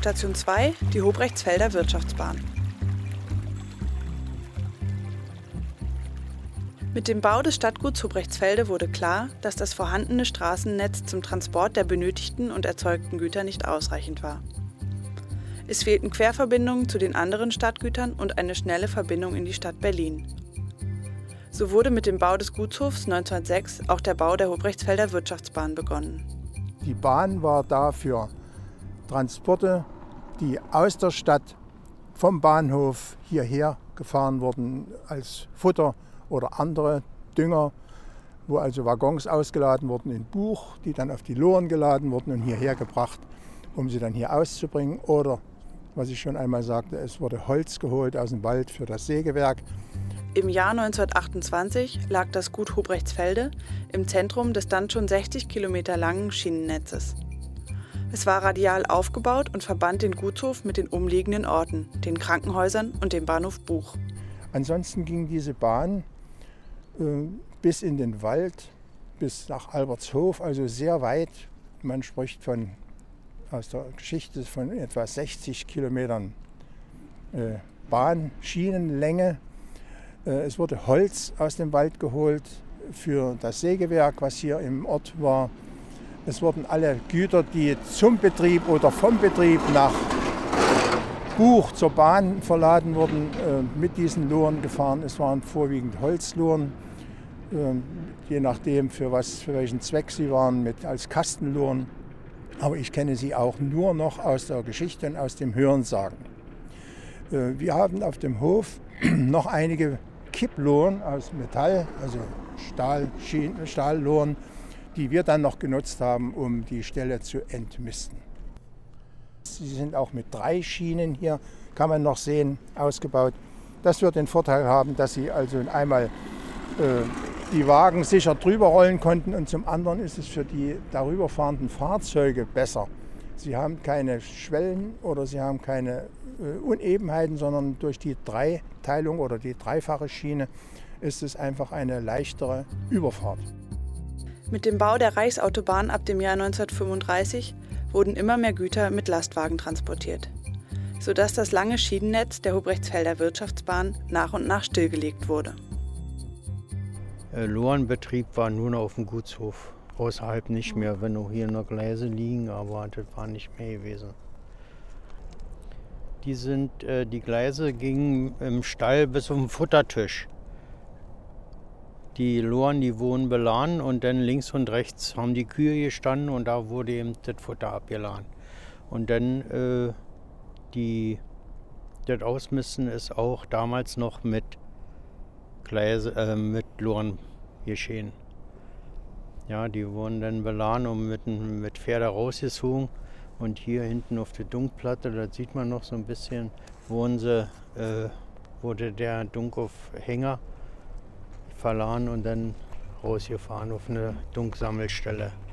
Station 2, die Hobrechtsfelder Wirtschaftsbahn. Mit dem Bau des Stadtguts Hobrechtsfelde wurde klar, dass das vorhandene Straßennetz zum Transport der benötigten und erzeugten Güter nicht ausreichend war. Es fehlten Querverbindungen zu den anderen Stadtgütern und eine schnelle Verbindung in die Stadt Berlin. So wurde mit dem Bau des Gutshofs 1906 auch der Bau der Hobrechtsfelder Wirtschaftsbahn begonnen. Die Bahn war da für Transporte, die aus der Stadt vom Bahnhof hierher gefahren wurden als Futter oder andere Dünger, wo also Waggons ausgeladen wurden in Buch, die dann auf die Loren geladen wurden und hierher gebracht, um sie dann hier auszubringen. Oder, was ich schon einmal sagte, es wurde Holz geholt aus dem Wald für das Sägewerk. Im Jahr 1928 lag das Gut Hobrechtsfelde im Zentrum des dann schon 60 Kilometer langen Schienennetzes. Es war radial aufgebaut und verband den Gutshof mit den umliegenden Orten, den Krankenhäusern und dem Bahnhof Buch. Ansonsten ging diese Bahn bis in den Wald, bis nach Albertshof, also sehr weit. Man spricht aus der Geschichte von etwa 60 Kilometern Bahnschienenlänge. Es wurde Holz aus dem Wald geholt für das Sägewerk, was hier im Ort war. Es wurden alle Güter, die zum Betrieb oder vom Betrieb nach Buch zur Bahn verladen wurden, mit diesen Loren gefahren. Es waren vorwiegend Holzloren, je nachdem für welchen Zweck sie waren, als Kastenloren. Aber ich kenne sie auch nur noch aus der Geschichte und aus dem Hörensagen. Wir haben auf dem Hof noch einige Kipploren aus Metall, also Stahlloren, die wir dann noch genutzt haben, um die Stelle zu entmisten. Sie sind auch mit 3 Schienen hier, kann man noch sehen, ausgebaut. Das wird den Vorteil haben, dass sie also einmal die Wagen sicher drüber rollen konnten und zum anderen ist es für die darüber fahrenden Fahrzeuge besser. Sie haben keine Schwellen oder sie haben keine Unebenheiten, sondern durch die Dreiteilung oder die dreifache Schiene ist es einfach eine leichtere Überfahrt. Mit dem Bau der Reichsautobahn ab dem Jahr 1935 wurden immer mehr Güter mit Lastwagen transportiert, sodass das lange Schienennetz der Hobrechtsfelder Wirtschaftsbahn nach und nach stillgelegt wurde. Lorenbetrieb war nur noch auf dem Gutshof, außerhalb nicht mehr, wenn noch hier noch Gleise liegen, aber das war nicht mehr gewesen. Die Gleise gingen im Stall bis auf den Futtertisch. Die Loren, die wurden beladen und dann links und rechts haben die Kühe gestanden und da wurde eben das Futter abgeladen. Und dann das Ausmisten ist auch damals noch mit Loren geschehen. Ja, die wurden dann beladen und mit Pferde rausgezogen. Und hier hinten auf der Dunkplatte, das sieht man noch so ein bisschen, wurde der Dunk auf Hänger verladen und dann rausgefahren auf eine Dunksammelstelle.